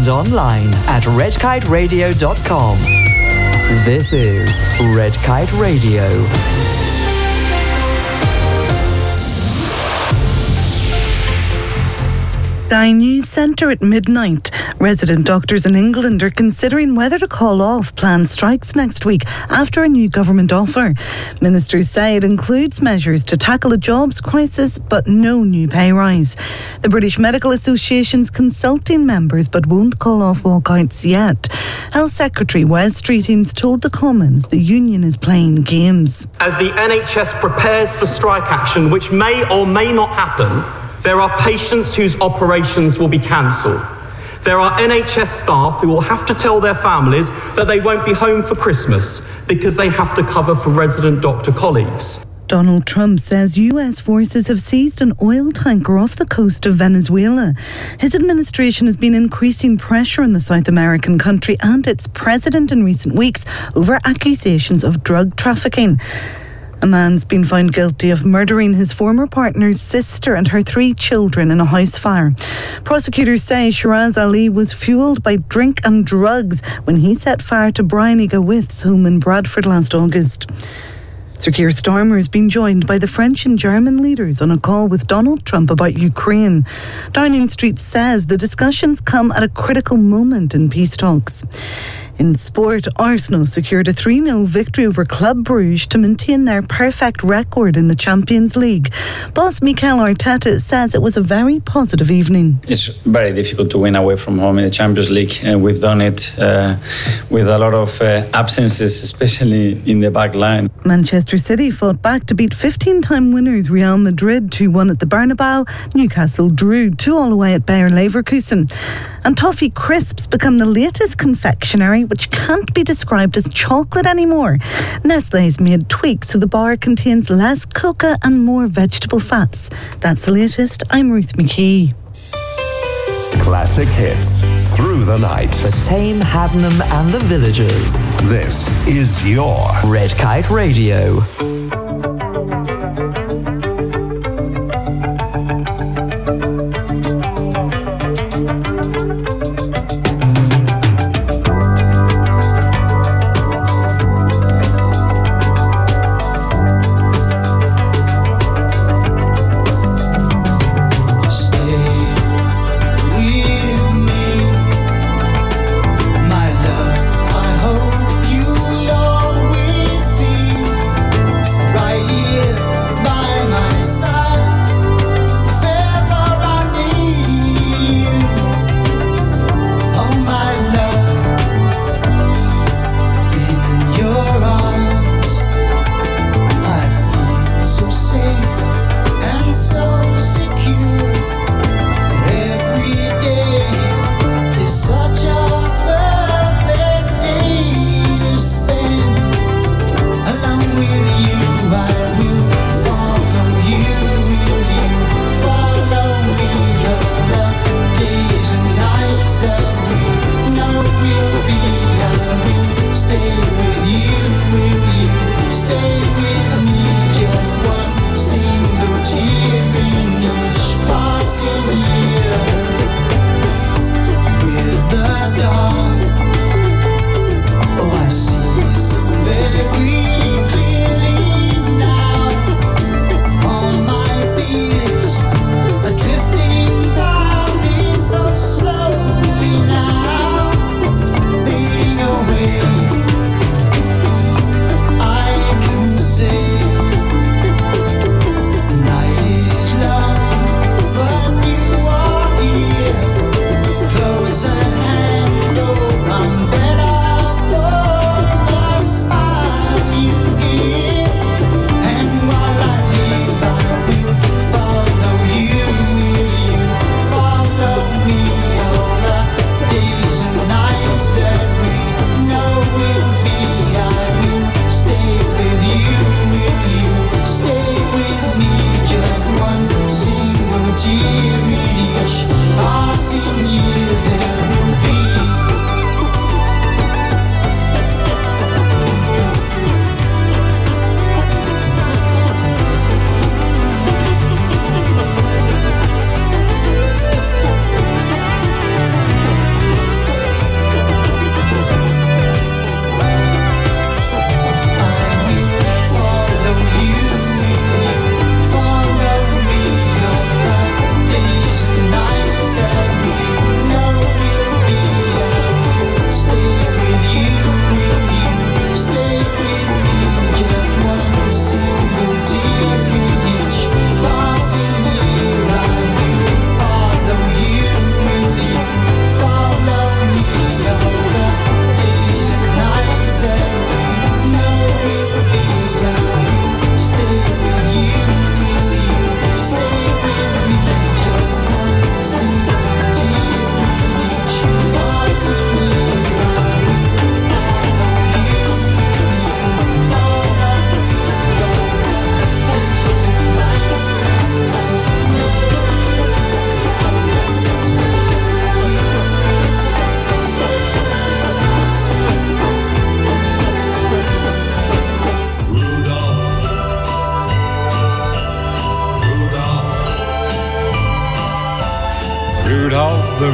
and online at redkiteradio.com. This is Red Kite Radio. Sky News Centre at midnight. Resident doctors in England are considering whether to call off planned strikes next week after a new government offer. Ministers say it includes measures to tackle a jobs crisis but no new pay rise. The British Medical Association's consulting members but won't call off walkouts yet. Health Secretary Wes Streetings told the Commons the union is playing games. As the NHS prepares for strike action, which may or may not happen, there are patients whose operations will be cancelled. There are NHS staff who will have to tell their families that they won't be home for Christmas because they have to cover for resident doctor colleagues. Donald Trump says US forces have seized an oil tanker off the coast of Venezuela. His administration has been increasing pressure on the South American country and its president in recent weeks over accusations of drug trafficking. A man's been found guilty of murdering his former partner's sister and her 3 children in a house fire. Prosecutors say Shiraz Ali was fuelled by drink and drugs when he set fire to Brian Igawith's home in Bradford last August. Sir Keir Starmer has been joined by the French and German leaders on a call with Donald Trump about Ukraine. Downing Street says the discussions come at a critical moment in peace talks. In sport, Arsenal secured a 3-0 victory over Club Brugge to maintain their perfect record in the Champions League. Boss Mikel Arteta says it was a very positive evening. It's very difficult to win away from home in the Champions League. We've done it with a lot of absences, especially in the back line. Manchester City fought back to beat 15-time winners Real Madrid 2-1 at the Bernabeu. Newcastle drew 2-2 away at Bayer Leverkusen. And Toffee Crisps become the latest confectionery which can't be described as chocolate anymore. Nestle's made tweaks so the bar contains less cocoa and more vegetable fats. That's the latest. I'm Ruth McKee. Classic hits through the night. The Tame, Haddenham and the Villagers. This is your Red Kite Radio. My love, I hope you'll always be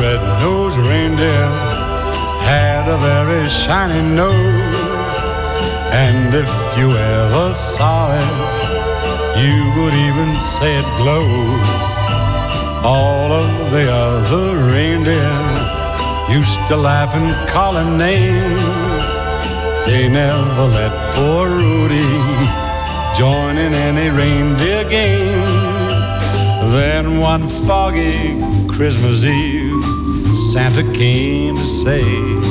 red-nosed reindeer had a very shiny nose, and if you ever saw it, you would even say it glows. All of the other reindeer used to laugh and call him names. They never let poor Rudy join in any reindeer games. Then one foggy Christmas Eve, Santa came to say,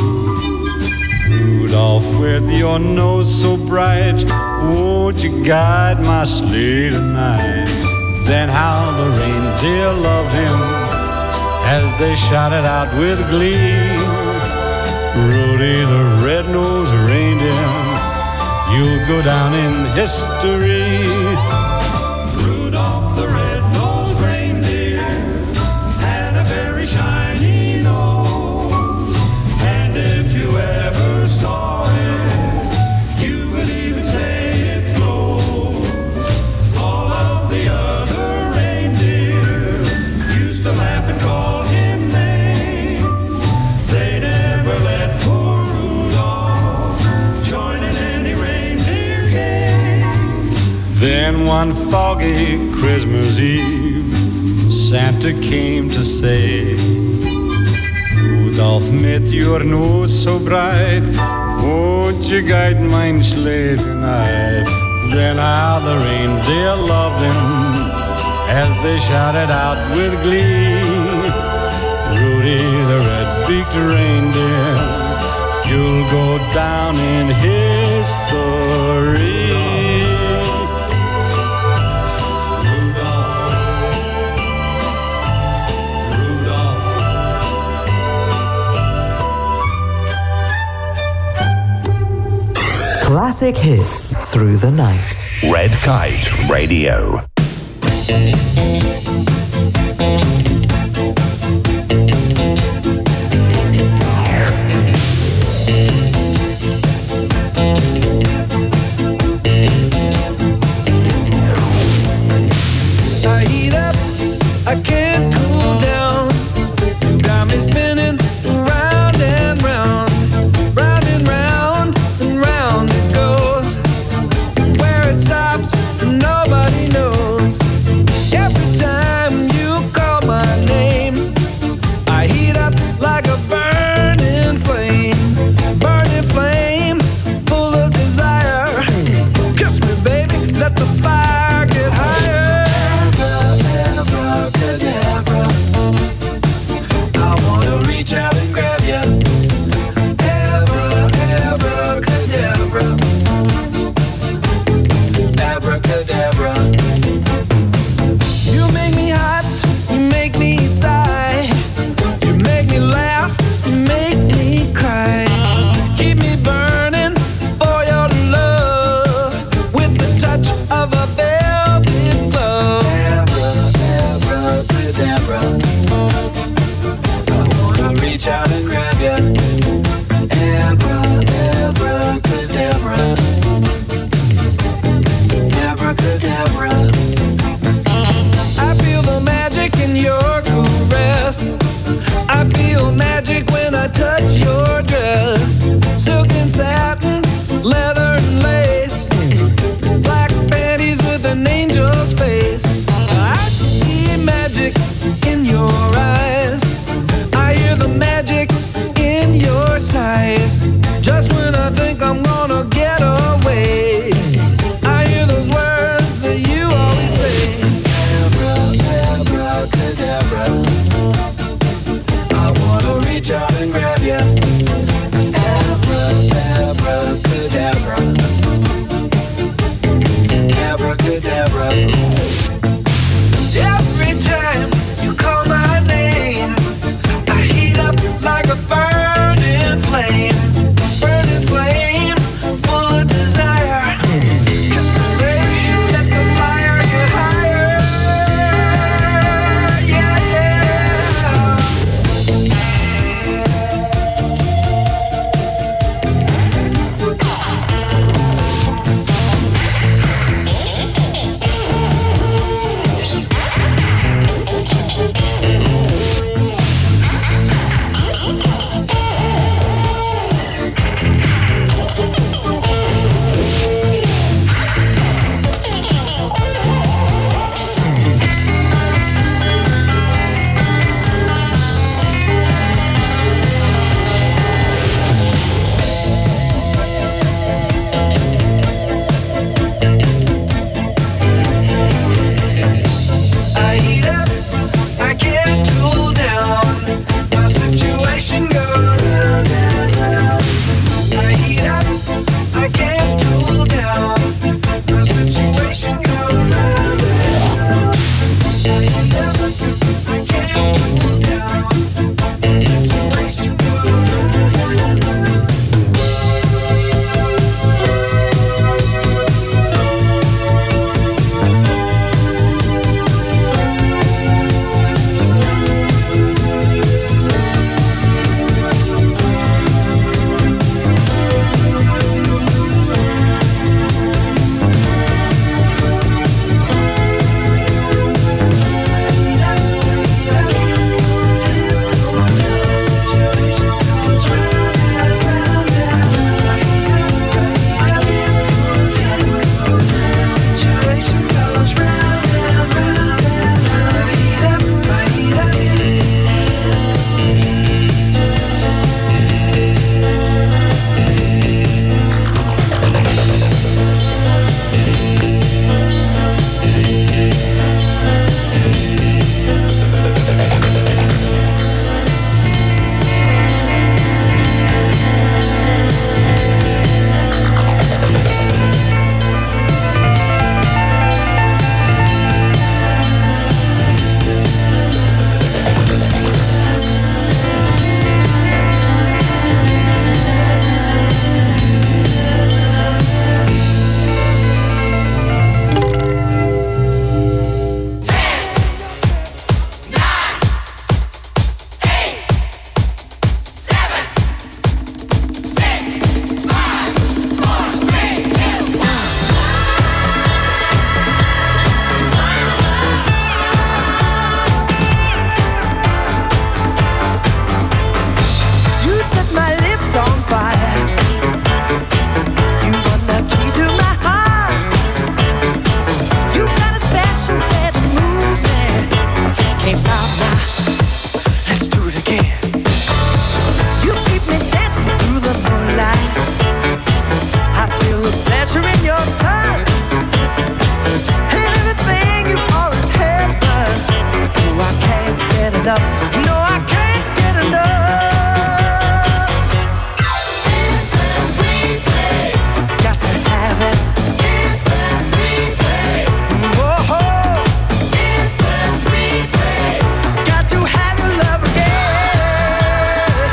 Rudolph, with your nose so bright, won't you guide my sleigh tonight? Then how the reindeer loved him as they shouted out with glee, Rudy the red-nosed reindeer, you'll go down in history. Rudolph the red-nosed reindeer had a very shiny nose, and if you ever saw it, you would even say it glows. All of the other reindeer used to laugh and call him names. They never let poor Rudolph join in any reindeer games. Then one foggy Christmas Eve, Santa came to say, Rudolph, met your nose so bright, won't you guide mine sleigh tonight? Then how the reindeer loved him as they shouted out with glee, Rudy the red-beaked reindeer, you'll go down in history. Classic hits through the night. Red Kite Radio. I heat up, I can't cool down. Got me spinning round and round, round and round and round it goes. Where it stops, nobody knows. lips on fire. You want the key to my heart. You got a special way to move me. Can't stop now. Let's do it again. You keep me dancing through the moonlight. I feel the pleasure in your touch. And everything you are is heaven. Oh, I can't get enough. No, I can't get enough. Instant replay. Got to have it. Instant replay. Whoa. Instant replay. Got to have your love again.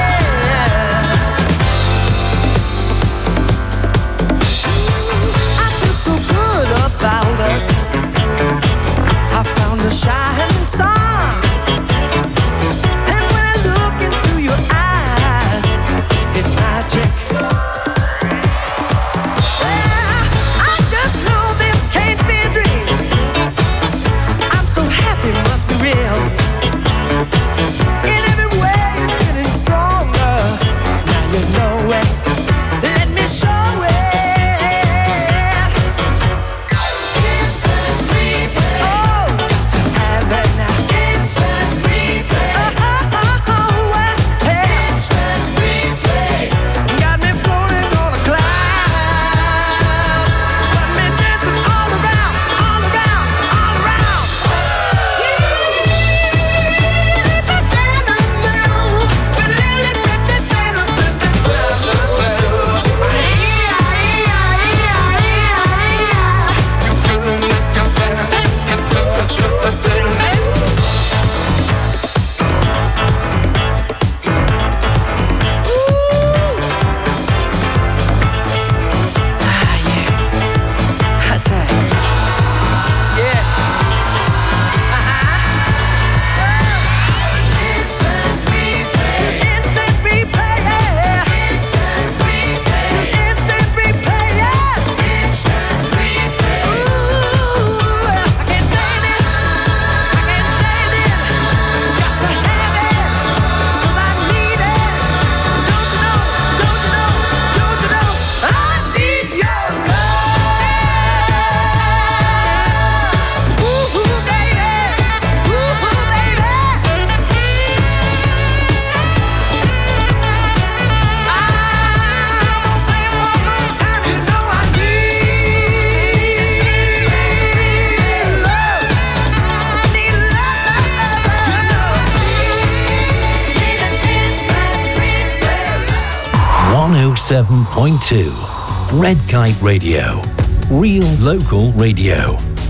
I feel so good about us. I found a shining star. And when I look into your eyes, it's magic. Yeah, I just know this can't be a dream. I'm so happy, must be real. In every way, it's getting stronger. Now you know it. Let me show it. Instant replay. Oh, got to have it now. Instant replay. Instant replay. Got me floating on a cloud. Got me dancing all around, all around, all around. That's right. Yeah. Instant replay. Instant replay. Instant replay. Instant replay. Instant replay. Ooh, I can't stand it. I can't stand it. Got to have it. 'Cause I need it. Don't you know? Don't you know? Don't you know? I need your love. Ooh, baby. Ooh, baby. I'm gonna say it one more time. You know I need love. Need love. You know need an instant replay. 107.2 Red Kite Radio. Real local radio.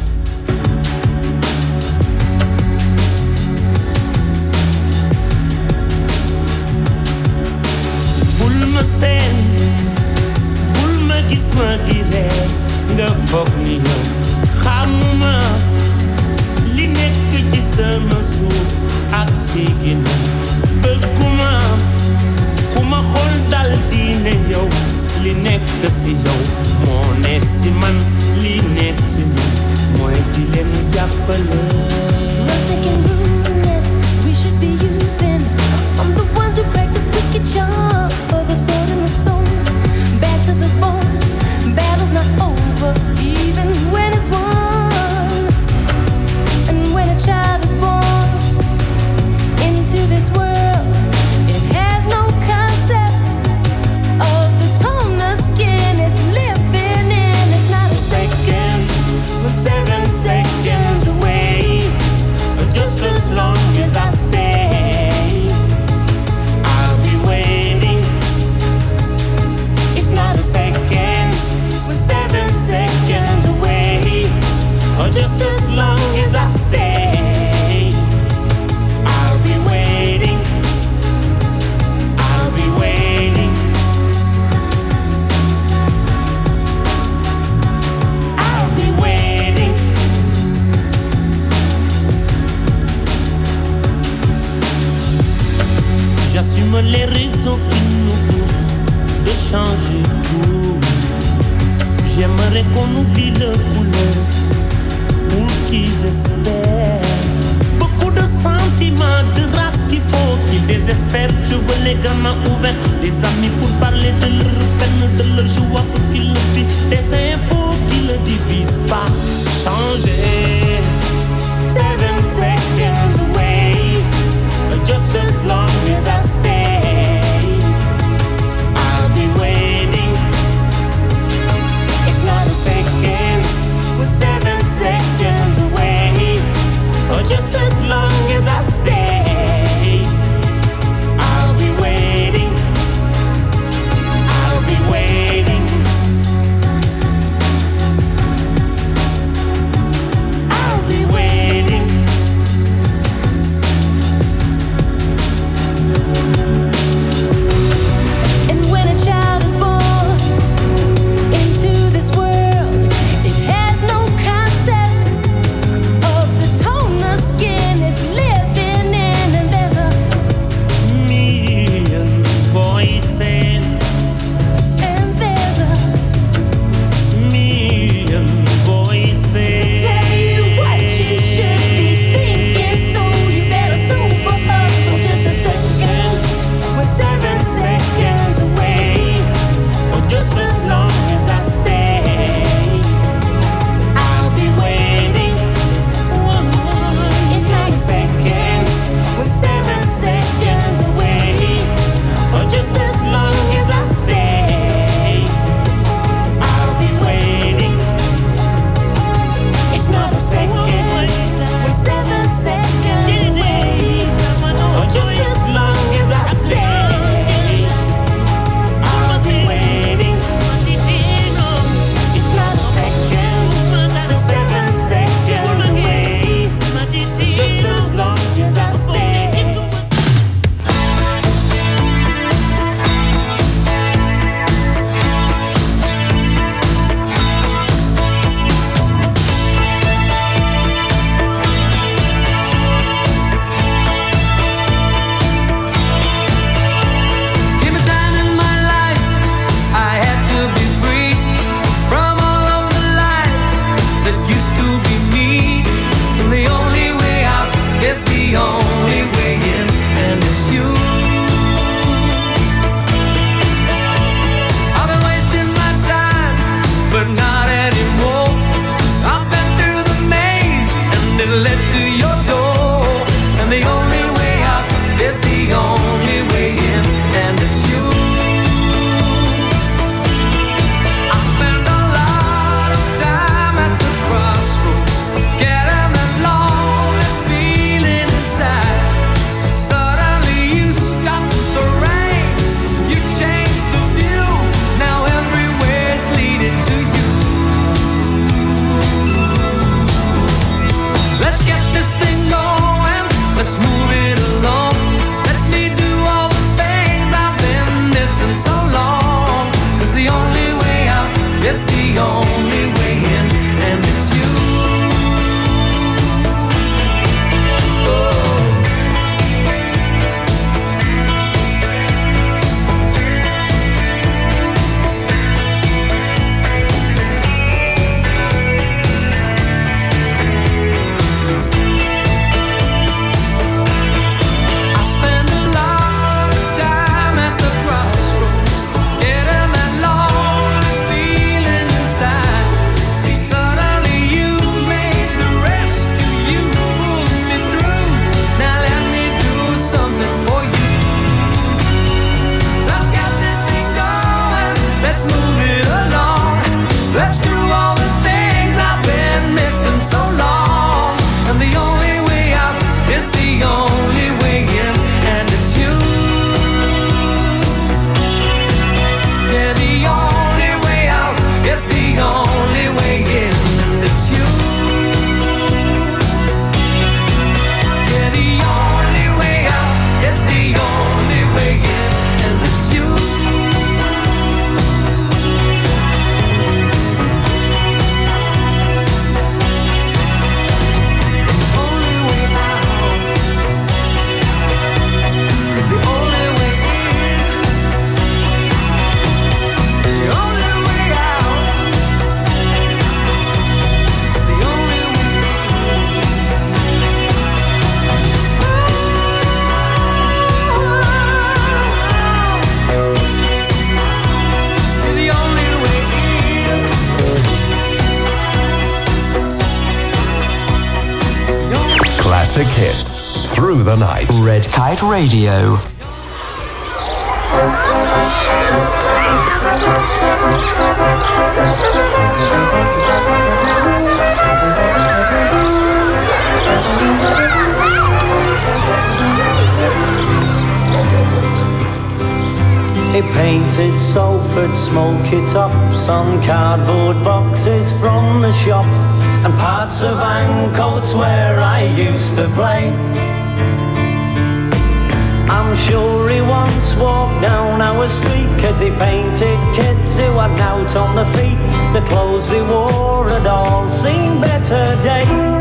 bul ma seen bul ma gis ma di reer nga foog ni yow xamuma li nekk ci sama suuf ak si ginnaaw bëgguma ku ma xool dal di ne yow li nekk si yow moo ne si man li ne si man mooy di leen jàppale. We're thinking ruthless, we should be using. I'm the ones who practice wicked charms for the sword and the stone. Bad to the bone, battle's not over, even when it's won. And when a child is born into this world, it has no concept of the tone the skin is living in. It's not a second, We're 7 seconds away, just as long as I stay, I'll be waiting. It's not a second, we're 7 seconds away, just as long as I stay, I'll be waiting. I'll be waiting. I'll be waiting. J'assume les raisons qui nous poussent de changer tout. J'aimerais qu'on oublie le couleur pour qu'ils espèrent. Beaucoup de sentiment de race qu'il faut, qui désespère. Je veux les gamins ouverts, les amis pour parler de leur peine, de leur joie pour qu'ils le vivent. Des infos qui ne divisent pas. Changer. 7 seconds away, just as long as I stay, I'll be waiting. It's not a second, we're 7 seconds away, just as long as I stay, I'll be waiting. I'll be waiting. I'll be waiting. And when a child is born into this world, it has no concept of the tone the skin is living in, and there's a Million voices, and there's a million voices. tell you what you should be thinking, so you better sober up for just a second. We're 7 seconds away, or just as long as I stay, I'll be waiting. It's not a second, we're 7 seconds away, or just as long as I stay, I'll be waiting. It's not a second, we're 7 seconds away, or just as long as I stay, I'll be waiting. It's not a second, we're 7 seconds away, just as long as I stay. Came a time in my life I had to be free from all of the lies that used to be me. And the only way out is the only way in, and it's you. I've been wasting my time, but not anymore. I've been through the maze, and it led to your door. And the only way out is the only way in, and it's you. I spend a lot of time at the crossroads, getting that lonely feeling inside. Suddenly you stopped the rain, you changed the view. Now everywhere's leading to you. Let's get this thing going, let's move it along. Let me do all the things I've been missing so long. 'Cause the only way out is the only way in, and it's you. Oh. I spend a lot of time at the crossroads, getting that lonely feeling inside. hits through the night. Red Kite Radio. He painted Salford smoky tops on cardboard boxes from the shops and parts of Ancoats where I used to play. I'm sure he once walked down our street cause he painted kids who had out on the feet. The clothes they wore had all seen better days.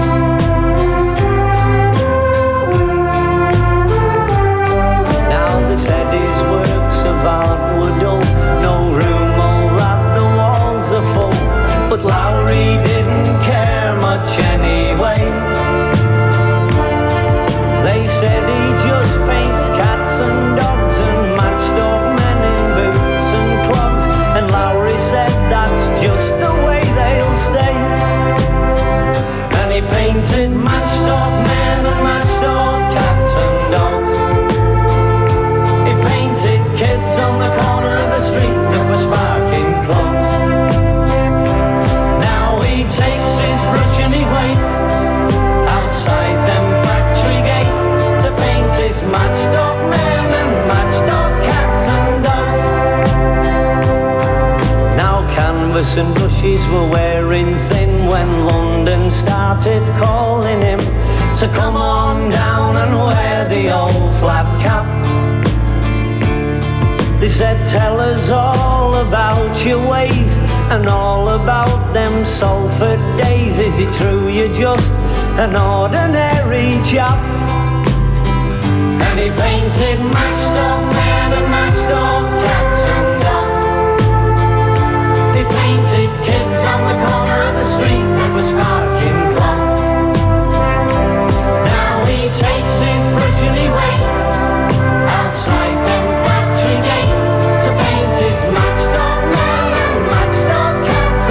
They said his works of art were dull, no room or that the walls are full. But Lowry didn't care much anyway. They said he just paints cats and dogs and matched up men in boots and clogs. And Lowry said that's just the way they'll stay. And he painted matched up men and matched up cats and dogs. Kids on the corner of the street that were sparking clogs. Now he takes his brush and he waits outside them factory gates to paint his matched up men and matched up cats and dogs. Now canvas and brushes were wearing thin when London started calling him to come on down and wear the old flat cap. They said, tell us all about your ways and all about them Salford days. Is it true you're just an ordinary chap? And he painted matched up men and matched up cats and dogs. He painted kids on the corner of the street that were sparking clogs. Now he takes his brush and he waits outside them factory gates to paint his matched up men and matched up cats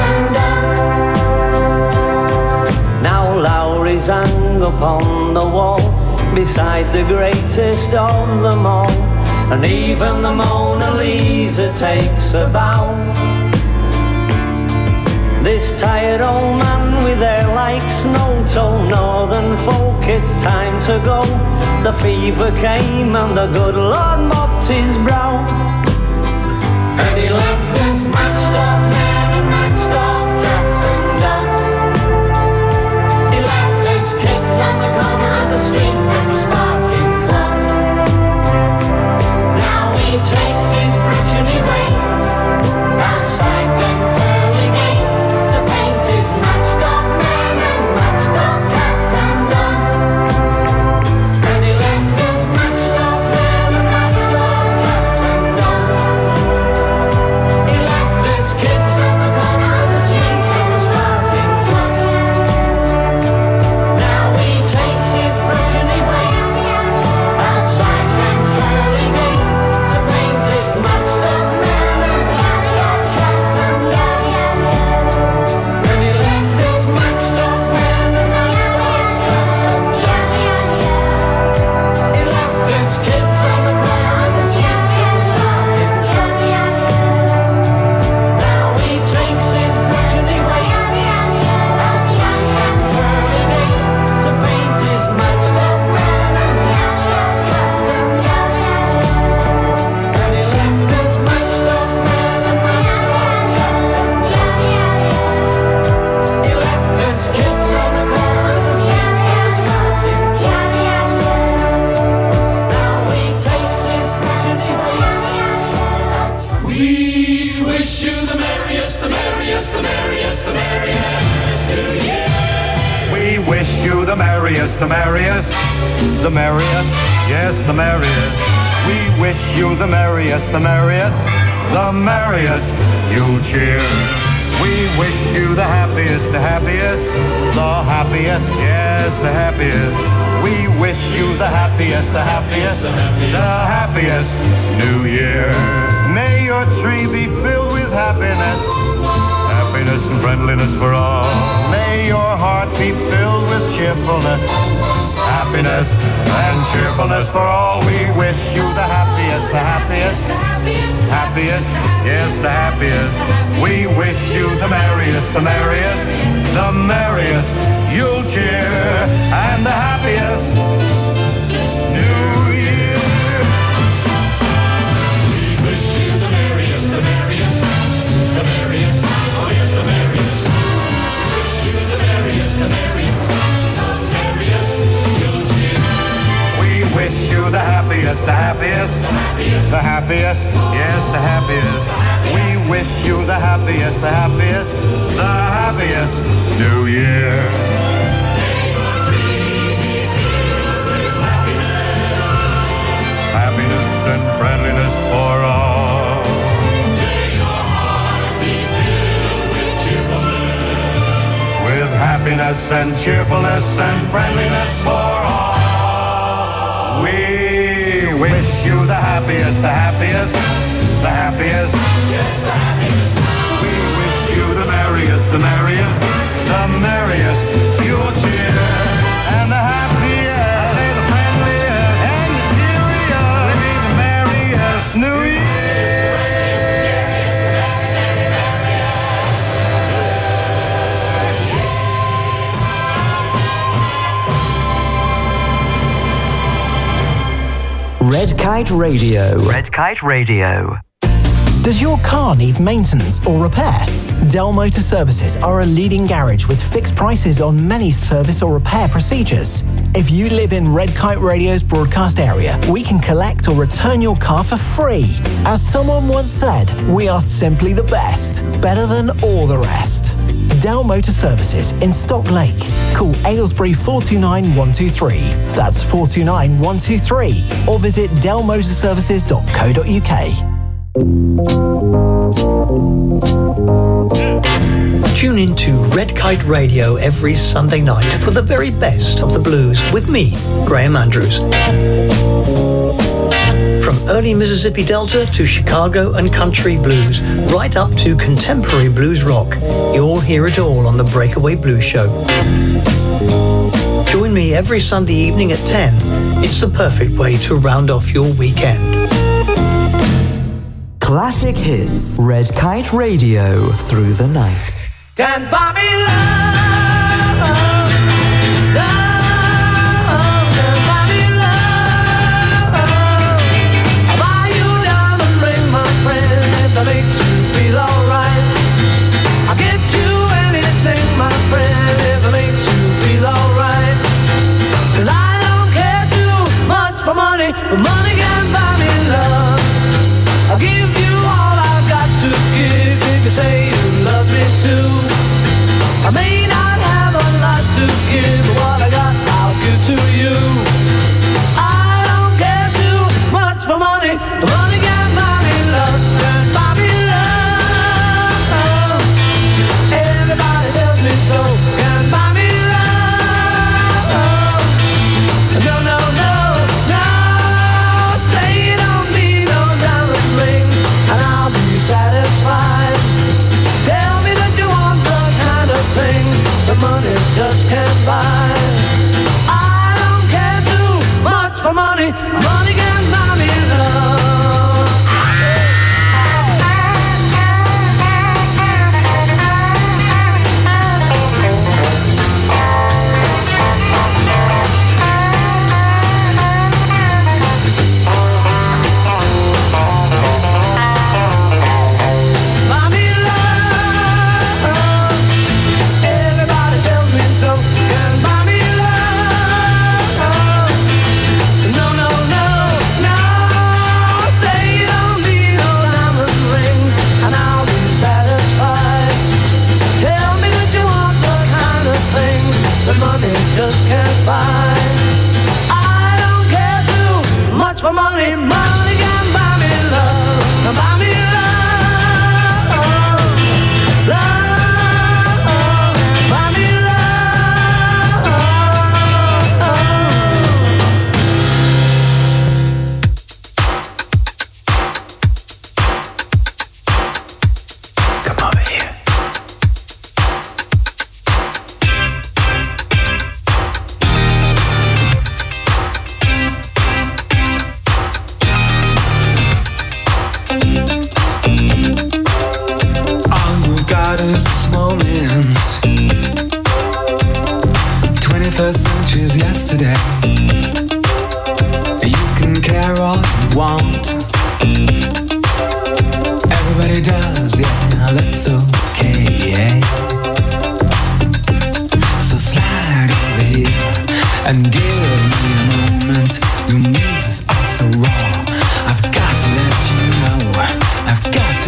and dogs. Now Lowry's hung upon the wall beside the greatest of them all, and even the Mona Lisa takes a bow. This tired old man with hair like snow told northern folk it's time to go. The fever came and the good Lord mopped his brow. And he left his matched up men and matched up cats and dogs. He left his kids on the corner of the street that was sparking clogs. Now he takes his brush and he waits outside them pearly gates to paint his matched up men and matched up cats and dogs. And he left his matched up men and matched up cats and dogs. He left his kids on the corner of the street that was sparking clogs. Now he takes his brush and he waits outside them pearly gates to paint his matched up men and matched up cats and dogs. And he left his matched up men and matched up cats and dogs. He left his kids on the corner of the street that was sparking clogs. Now he takes his brush and he waits outside them pearly gates to paint his matched up men and matched up cats and dogs. And he left his matched up men and matched up cats and dogs. He left his kids on the corner of the street that was sparking clogs. Now he takes his brush and he waits. We wish you the merriest, the merriest, the merriest, the merriest New Year. We wish you the merriest, the merriest, the merriest, yes, the merriest. We wish you the merriest, the merriest, the merriest. You cheer. We wish you the happiest, the happiest, the happiest, yes, the happiest. We wish you the happiest, the happiest, the happiest New Year. May your tree be filled with happiness, happiness. happiness and friendliness for all. May your heart be filled with cheerfulness, happiness and cheerfulness for all. We wish you the happiest, happiest, yes, the happiest. We wish you the merriest, the merriest. You'll cheer and the happiest New Year. We wish you the merriest, oh yes, the merriest. Wish you the merriest, you'll cheer. We wish you the happiest, yes, the happiest. We wish you the happiest New Year. Happiness and friendliness for all. May your heart be filled with cheerfulness. With happiness and cheerfulness and friendliness for all. We wish you the happiest, yes, the happiest. We wish you the merriest, you'll cheer and the happiest, say the friendliest and the serious, the merriest New Red Kite Radio. Red Kite Radio. Does your car need maintenance or repair? Dell Motor Services are a leading garage with fixed prices on many service or repair procedures. If you live in Red Kite Radio's broadcast area, we can collect or return your car for free. As someone once said, we are simply the best, better than all the rest. Dell Motor Services in Stock Lake. Call Aylesbury 429 123. That's 429 123. Or visit dellmotorservices.co.uk. Tune in to Red Kite Radio every Sunday night for the very best of the blues with me, Graham Andrews. From early Mississippi Delta to Chicago and country blues, right up to contemporary blues rock, you'll hear it all on the Breakaway Blues Show. Join me every Sunday evening at 10. It's the perfect way to round off your weekend. Classic hits. Red Kite Radio through the night. Can't buy me love, can't buy me love. I'll buy you a diamond ring, my friend, if that makes you feel alright. I'll get you anything, my friend, if it makes you feel alright. 'Cause I don't care too much for money, but money can't buy me love. I'll give you all I've got to give if you say you love me too. I may not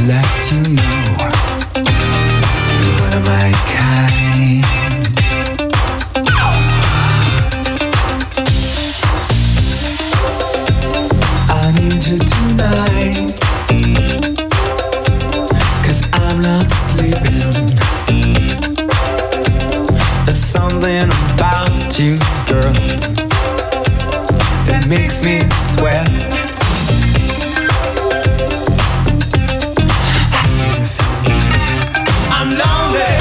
let you know you're one of my kind. I need you tonight, 'cause I'm not sleeping. There's something about you, girl, that makes me sweat. I'm lonely,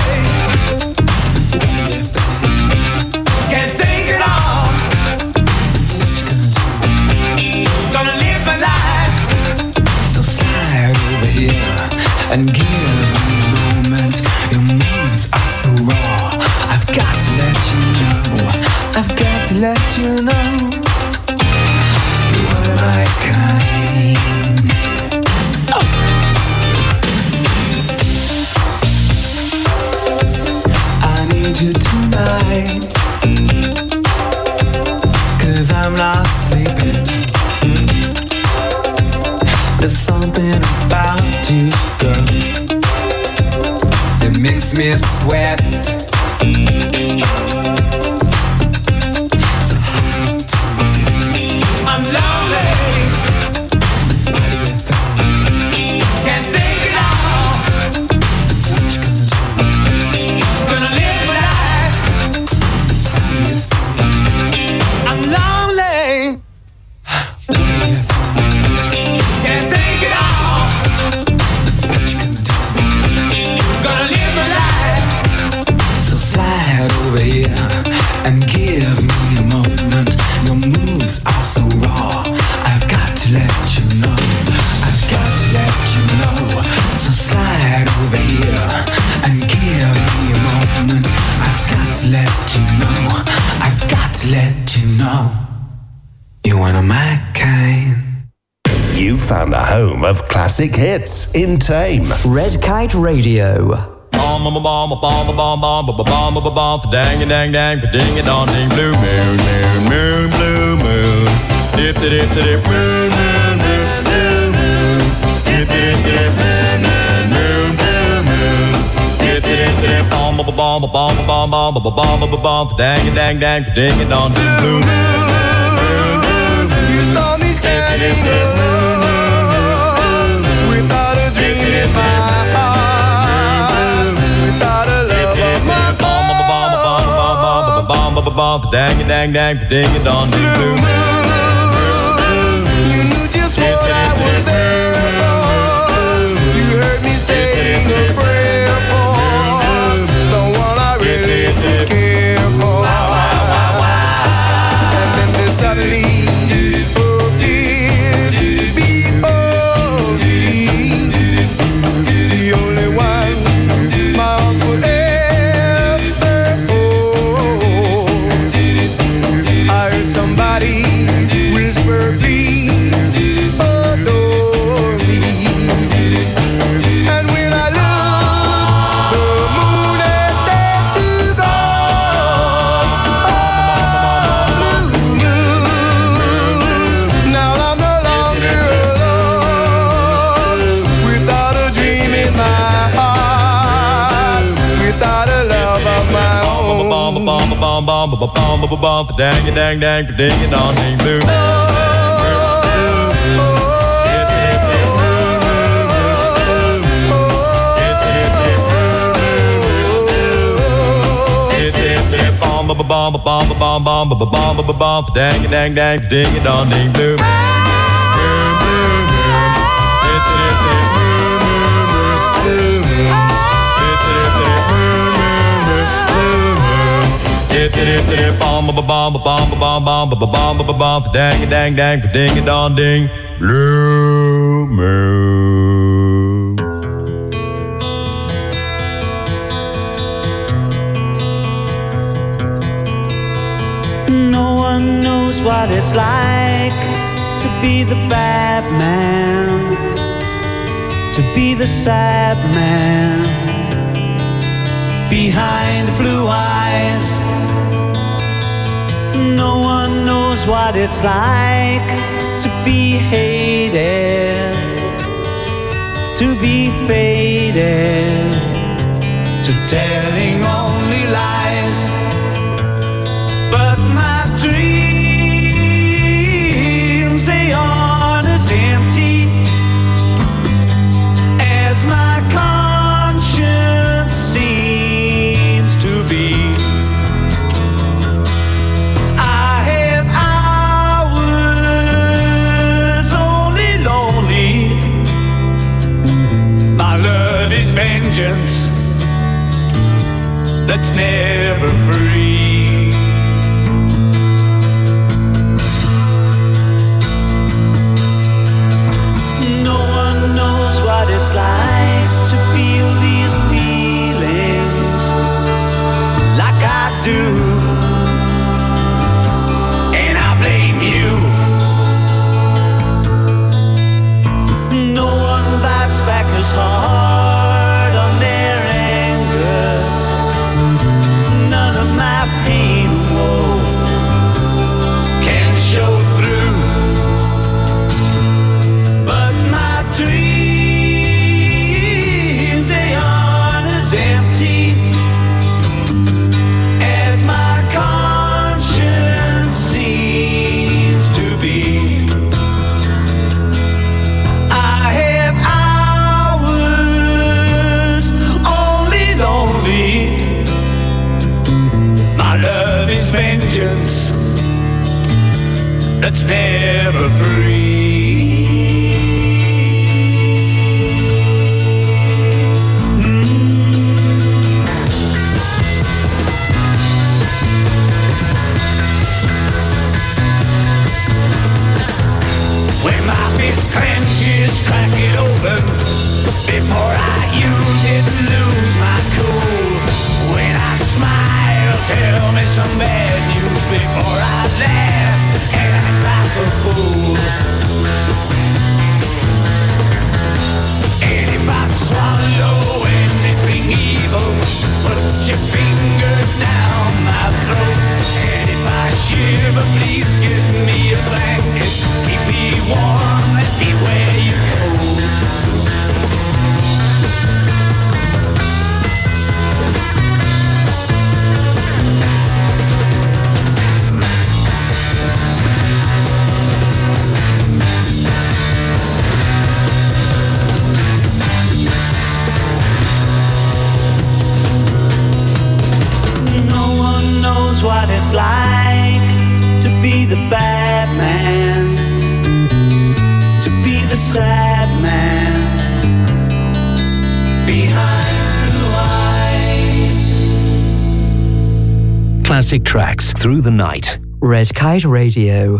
can't think at all. Gonna live my life, so slide over here and give me a moment. Your moves are so raw. I've got to let you know, I've got to let you know you're one of my kind. Oh. I need you tonight, 'cause I'm not sleeping. There's something about you, girl, that makes me sweat. I'm lonely. What do you think? Can't think at all. What you gonna do? Gonna live my life. What do you think? I'm lonely. What do you think? Can't think at all. What you gonna do? Gonna live my life. So slide over here and give me a moment. Your moves are so raw. I've got to let you know, I've got to let you know. So slide over here and give me a moment. I've got to let you know, I've got to let you know you're one of my kind. You found the home of classic hits in Tame. Red Kite Radio. Dang a dang dang, ding a dong ding, blue moon, moon, moon, blue moon. Dip dip dip moon, moon, moon, blue moon. Dip dip dip moon, moon, moon, blue moon. Dip dip dip bomb bomb bomb bomb bomb bomb bomb. Dang a dang dang, ding a dong ding, blue moon. You saw me standing alone without a dream in my heart, without a love of my own. Dang a dang dang, ding a dong ding, blue moon. You knew just what I was there for. You heard me saying a prayer for someone I really care for. And then there suddenly appeared before me the only one my heart would ever hold. I heard somebody whisper, please adore me. And when I looked, the moon had set to go. Blue moon, now I'm no longer alone, without a dream in my heart, without a love of my own. Dang a dang dang, ding a dong ding, blue moon. Dang a dang dang, ding a dong ding, blue moon. Dang a dang dang, ding a dong ding, blue moon. No one knows what it's like to be the bad man, to be the sad man behind blue eyes. No one knows what it's like to be hated, to be faded, to telling only lies. But my dreams, they aren't as empty as my conscience seems to be. I have hours only lonely. My love is vengeance that's never free. No one knows what it's like to feel these feelings like I do, and I blame you. No one bites back as hard on their anger. None of my pain and woe can show through. But my dreams, they aren't as empty as my conscience seems to be. I have hours only lonely. My love is vengeance that's never free. When my fist clenches, crack it open before I use it, lose my cool. When I smile, tell me some bad news before I laugh and act like a fool. And if I swallow anything evil, put your finger down my throat. And if I shiver, please give me a blanket. Keep me warm, let me wear your coat. No one knows what it's like to be the bad man, to be the sad man behind blue eyes. Classic tracks through the night. Red Kite Radio.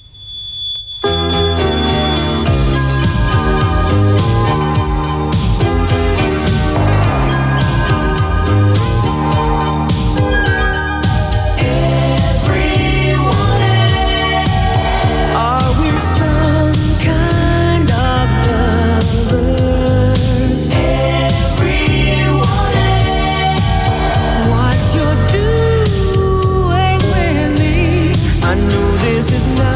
Are we some kind of lovers? Everyone what you're doing with me, I know this is not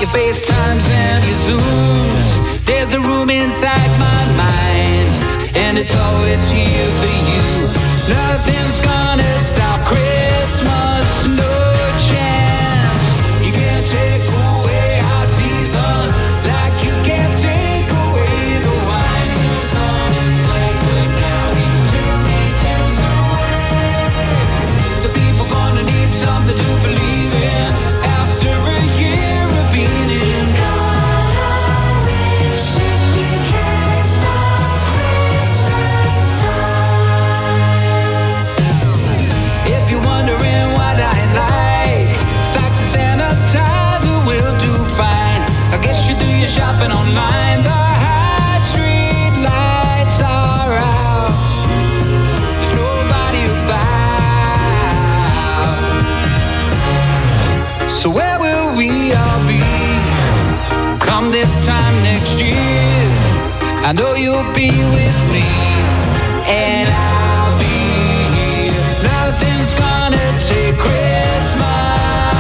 your FaceTimes and your Zooms. There's a room inside my mind, and it's always here for you. Nothing's gonna stop Christmas, no chance. You can't take away our season like you can't take away the wine. Who's on his sleigh, but now he's 2 meters away. The people gonna need something to believe in after a year of being in. If you're wondering what I like, socks and sanitizer will do fine. I guess you do your shopping online. The high street lights are out. There's nobody about. So where will we all be come this time next year? I know you'll be with me, and I'll be here. Nothing's gonna take Christmas.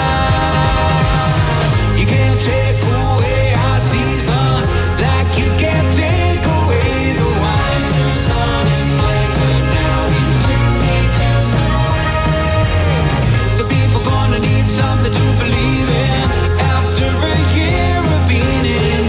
You can't take away our season like you can't take away the wine. Who's on his sleigh, but now he's 2 meters away. The people gonna need something to believe in after a year of being in.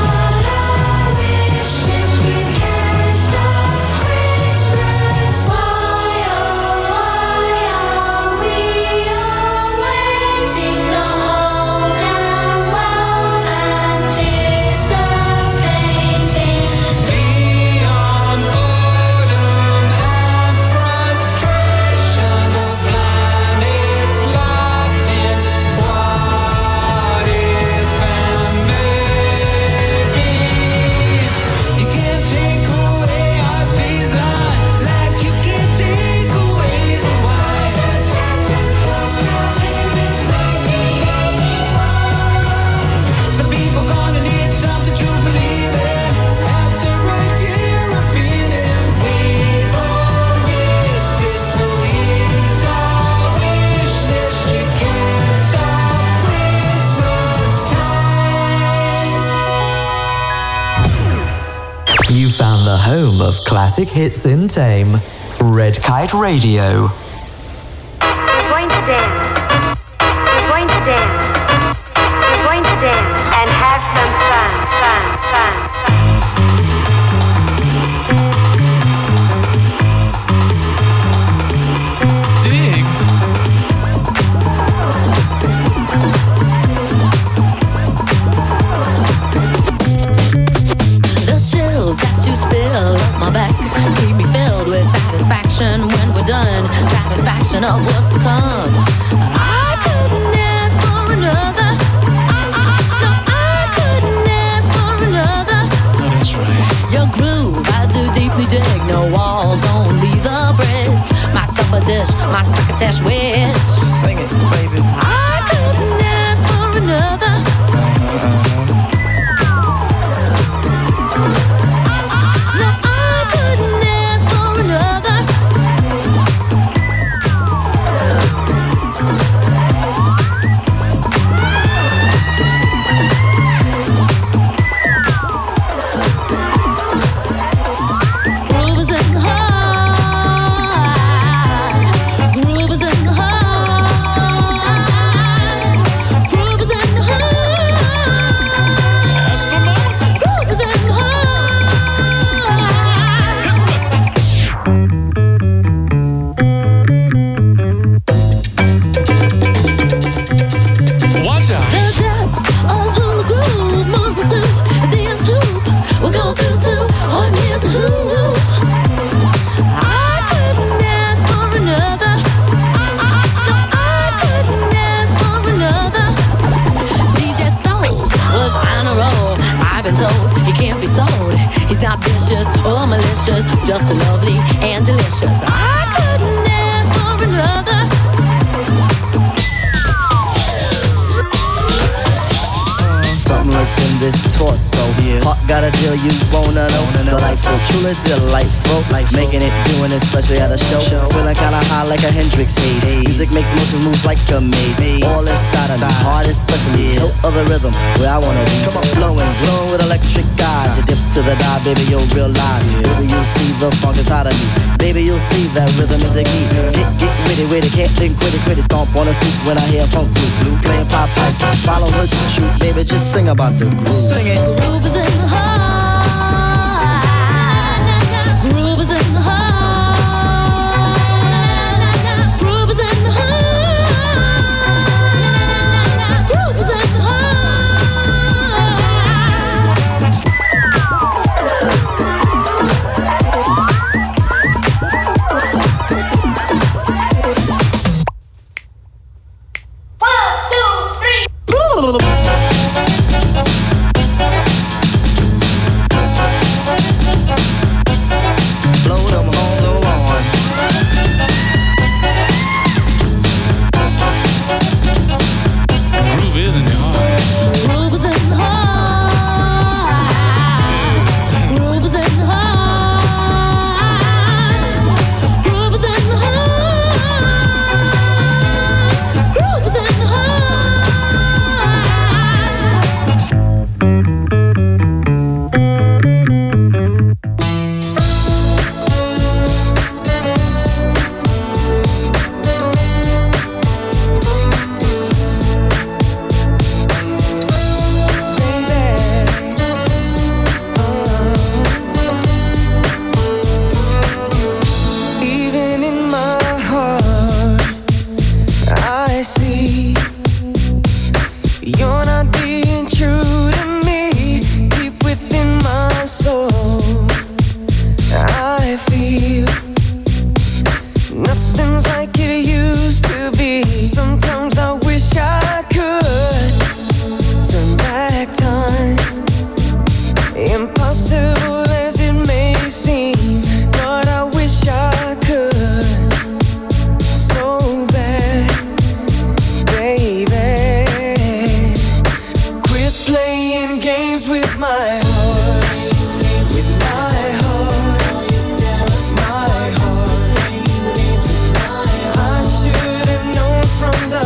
You found the home of classic hits in Tame. Red Kite Radio. We're going to dance. We're going to dance. We're going to dance and have some fun, fun, fun, Dig. The chills that you spill up my back keep me filled with satisfaction when we're done. Satisfaction of what's to come. I couldn't ask for another. No, I couldn't ask for another. That's right. Your groove, I do deeply dig. No walls, only the bridge. My supper dish, my succotash wish. Sing it, baby. I couldn't ask for another. No, I couldn't ask for another. Groove is in the heart. Groove is in the heart. Groove is in the heart. Groove is in the Watch out. The depth of who the groove moves us to. The end hoop will go through to. What is who? I couldn't ask for another. No, I couldn't ask for another. DJ Soul was on a roll. I've been told he can't be sold. He's not vicious or malicious, just lovely and delicious. I couldn't ask for another. Something lurks in this torso. Heart got a deal you wanna know. Delightful, truly delightful. Making it, doing it, especially at a show. Feeling kinda high high like a Hendrix haze. Music makes motion moves like a maze. All inside of me, heart especially, hilt of the rhythm, where I wanna be. Come on, flowing, glowing with electric eyes. You dip to the dive, baby, you'll realize. Baby, you'll see the funk inside of me. Baby, you'll see that rhythm is the key. Get with it, can't think, quit it, stomp on the street when I hear funk blue, playing pop pipe, follow her to shoot, baby, just sing about the groove. Sing it. The groove is in the heart. Groove is in the heart. Groove is in the heart. Groove is in the heart. From the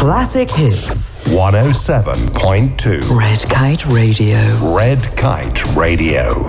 Classic Hits. 107.2. Red Kite Radio. Red Kite Radio.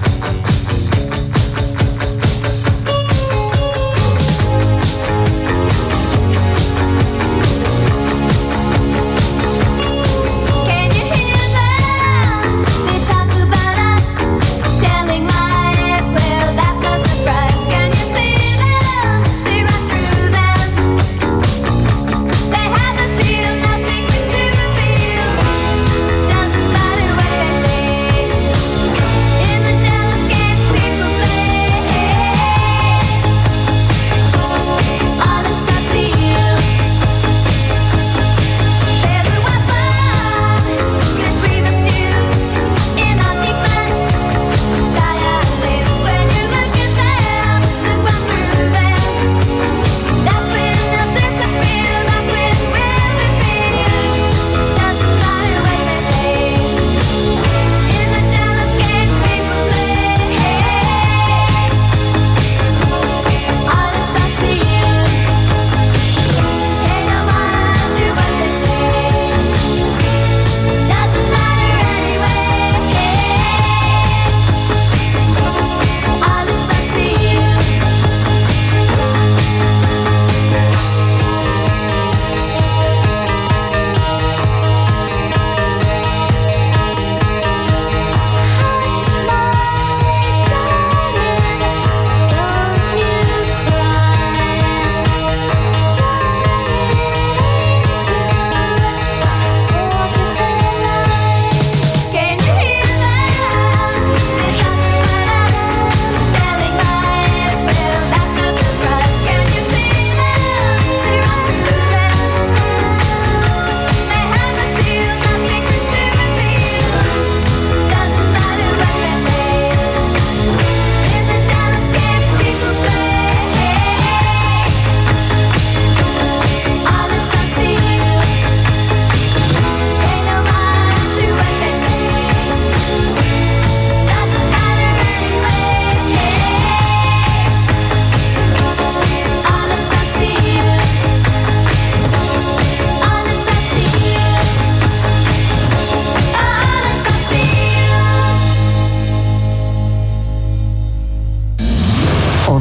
On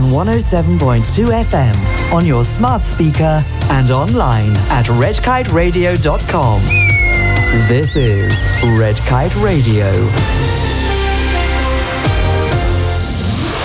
107.2 FM, on your smart speaker and online at redkiteradio.com. This is Red Kite Radio.